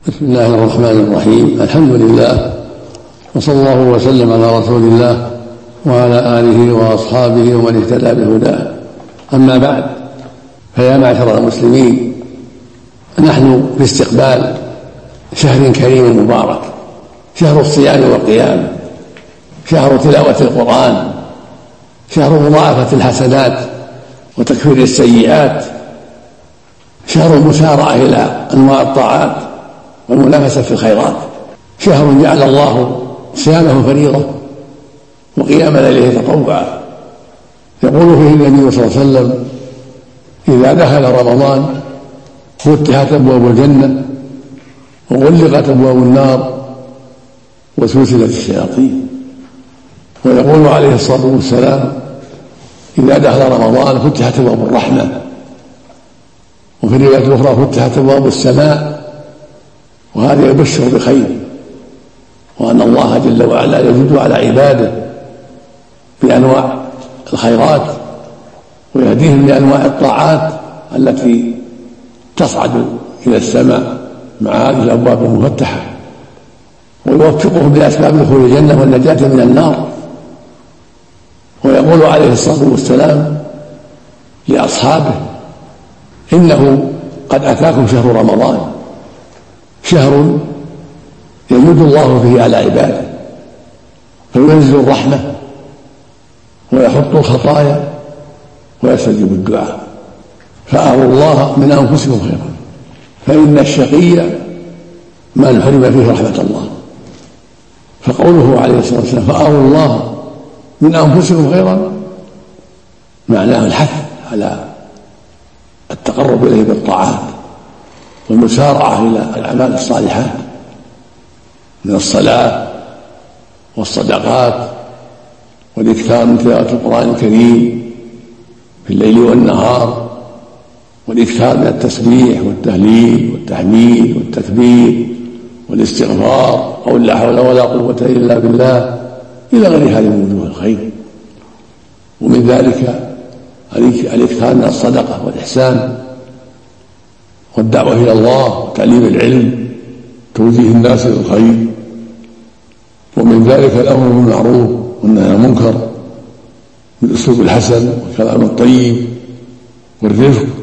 بسم الله الرحمن الرحيم. الحمد لله، وصلى الله وسلم على رسول الله وعلى آله وأصحابه ومن اهتدى بهداه. أما بعد، فيا معشر المسلمين، نحن في استقبال شهر كريم مبارك، شهر الصيام والقيام، شهر تلاوة القرآن، شهر مضاعفة الحسنات وتكفير السيئات، شهر المسارعة إلى أنواع الطاعات والمنافسة في الخيرات، شهر جعل الله صيامه فريضة وقيام ليله تطوعا. يقول فيه النبي صلى الله عليه وسلم: إذا دخل رمضان فتحت أبواب الجنة وغلقت أبواب النار وسلسلت الشياطين. ويقول عليه الصلاة والسلام: إذا دخل رمضان فتحت أبواب الرحمة، وفي الرواية الأخرى فتحت أبواب السماء. وهذا يبشر بخير، وأن الله جل وعلا يجود على عباده بأنواع الخيرات ويهديهم لأنواع الطاعات التي تصعد إلى السماء مع هذه الأبواب المفتحة، ويوفقهم لأسباب دخول الجنة والنجاة من النار. ويقول عليه الصلاة والسلام لأصحابه: إنه قد أتاكم شهر رمضان، شهر يمد الله فيه على عباده فينزل الرحمة ويحط الخطايا ويستجيب الدعاء، فأروا الله من أنفسكم خيرا، فإن الشقي من حرم فيه رحمة الله. فقوله عليه الصلاة والسلام: فأروا الله من أنفسكم خيرا، معناه الحث على التقرب إليه بالطاعات والمسارعة إلى الأعمال الصالحات من الصلاة والصدقات والإكثار من تلاوة القرآن الكريم في الليل والنهار، والإكثار من التسبيح والتهليل والتحميد والتكبير والاستغفار، قول لا حول ولا قوة إلا بالله، إلى غير هذه من وجوه الخير. ومن ذلك الإكثار من الصدقة والإحسان والدعوة إلى الله وتعليم العلم، توجيه الناس إلى الخير. ومن ذلك الأمر بالمعروف والنهي عن المنكر بالأسلوب الحسن والكلام الطيب والرفق